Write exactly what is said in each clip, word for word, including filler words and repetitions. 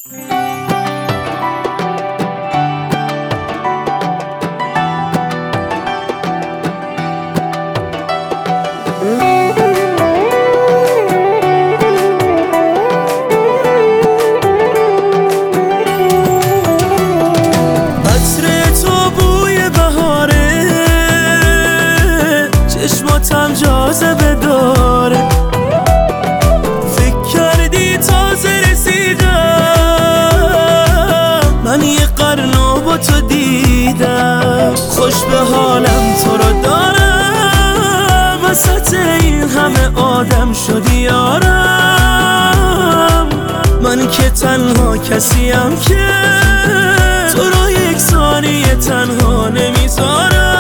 چشماتم جاذبه داره، فکر کردی تازه رسیدم، من یه قرنو با تو دیدم. خوش به حالم تو رو دارم، وسط این همه آدم شدی یارم. من که تنها کسیم که تو رو یک ثانیه تنها نمیذارم.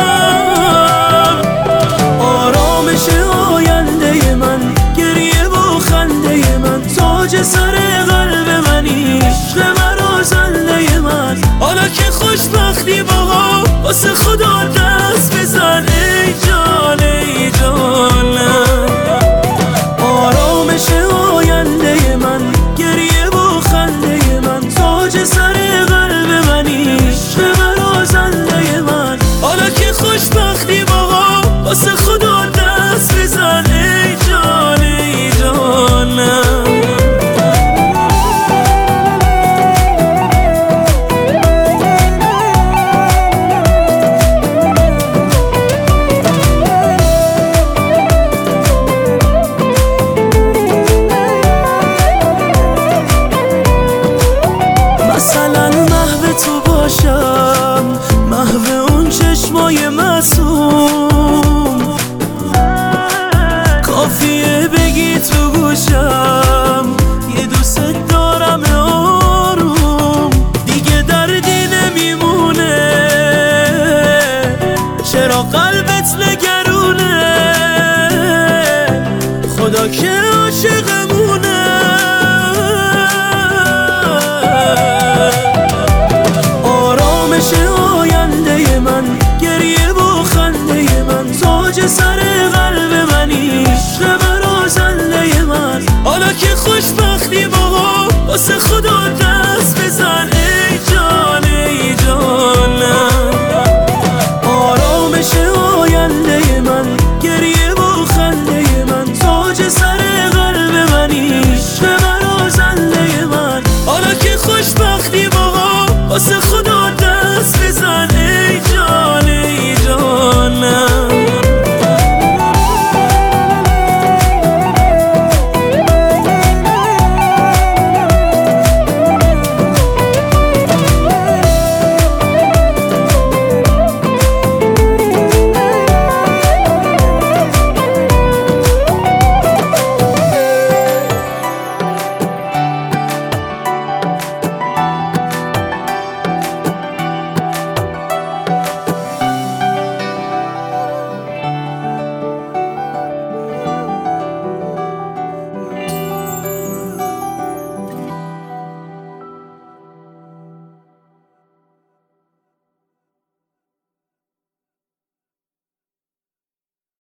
آینده من، گریه و خنده من، تاج سر قلب منی، عشق مرا زنده من. حالا که خوشبختی باها واسه خدا دست بزن ای جان ای جانم. آرامش آینده من، گریه و خنده من، تاج سر قلب منی، عشق مرا زنده من. حالا که خوشبختی باها واسه خدا دست بزن ای جان ای جانم. مثلا محو تو باشم، محو اون چشمای معصوم، کافیه بگی تو گوشم یه دوست دارم آروم. دیگه دردی نمیمونه، چرا قلبت نگرونه، خدا که عاشقمونه. آرامش آینده من، گریه و خنده من، تاج سر قلب منی، عشق مرا زنده من. حالا که خوشبختی باها واسه خدا دست